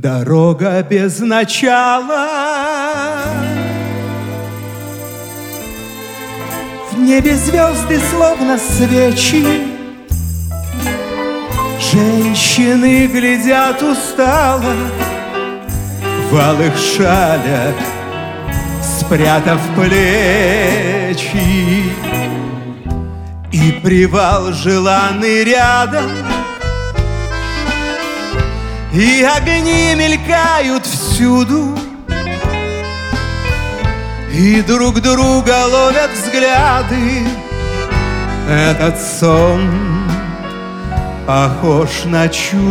Дорога без начала, в небе звезды словно свечи, женщины глядят устало в алых шалях, спрятав плечи. И привал желанный рядом, и огни мелькают всюду, и друг друга ловят взгляды. Этот сон похож на чудо.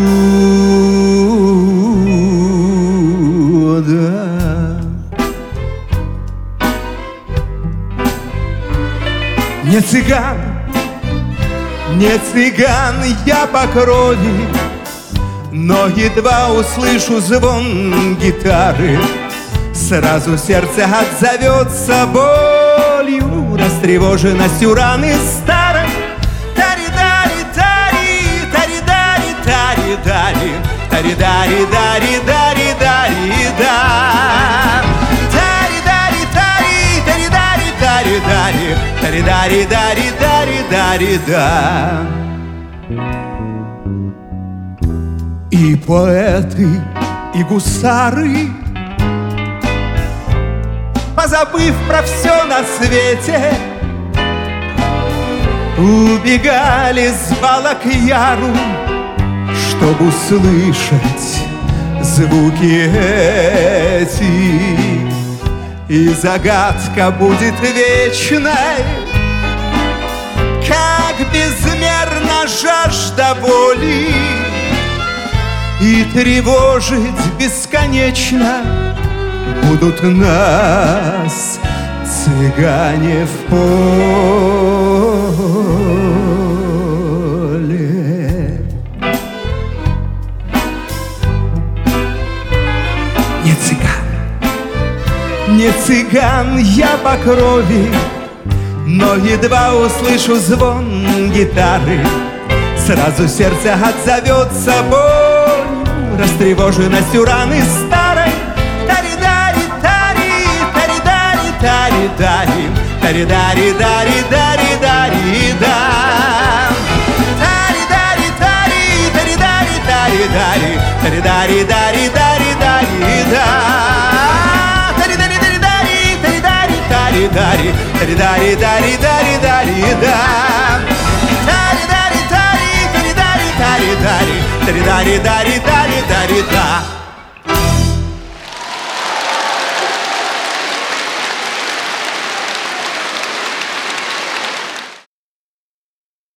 Не цыган, не цыган я по крови, но едва услышу звон гитары, сразу сердце отзовется болью, растревоженностью раны старой. Тари-дари-дари, тари-дари-тари-дари, тари-дари-дари-дари-дари-да. Тари-дари-тари, тари-дари-тари-дари, тари-дари-дари-дари-дари-да. И поэты, и гусары, позабыв про все на свете, убегали с бала к яру, чтобы услышать звуки эти. И загадка будет вечной, как безмерна жажда боли, и тревожить бесконечно будут нас цыгане в поле. Не цыган, не цыган я по крови, но едва услышу звон гитары, сразу сердце отзовется болью, растревоженностью раны старой. Тари-дари-тари, тари-дари-тари-дари, тари-дари-дари-дари-дари-да. Тари-дари-тари, тари-дари-тари-дари, тари-дари-дари-дари-дари-да. Тари-дари-дари-дари, тари-дари-тари-дари, тари-дари-дари-дари-дари-да. Тари-дари-тари, тари-дари-тари-дари, тари-дари-дари-дари-да.